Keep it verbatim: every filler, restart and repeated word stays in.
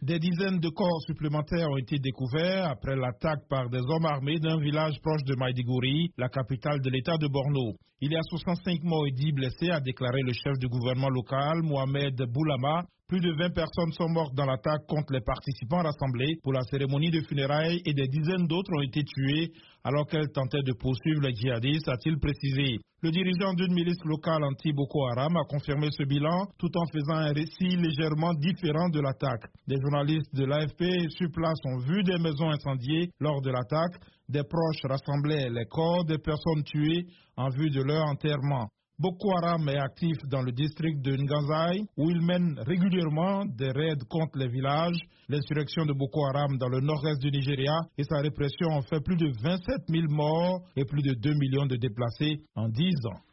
Des dizaines de corps supplémentaires ont été découverts après l'attaque par des hommes armés d'un village proche de Maïdigori, la capitale de l'état de Borno. Il y a soixante-cinq morts et dix blessés, a déclaré le chef du gouvernement local, Mohamed Boulama. Plus de vingt personnes sont mortes dans l'attaque contre les participants rassemblés pour la cérémonie de funérailles et des dizaines d'autres ont été tuées alors qu'elles tentaient de poursuivre les djihadistes, a-t-il précisé. Le dirigeant d'une milice locale anti-Boko Haram a confirmé ce bilan tout en faisant un récit légèrement différent de l'attaque. Des journalistes de l'A F P sur place ont vu des maisons incendiées lors de l'attaque. Des proches rassemblaient les corps des personnes tuées en vue de leur enterrement. Boko Haram est actif dans le district de Nganzai où il mène régulièrement des raids contre les villages. L'insurrection de Boko Haram dans le nord-est du Nigeria et sa répression ont fait plus de vingt-sept mille morts et plus de deux millions de déplacés en dix ans.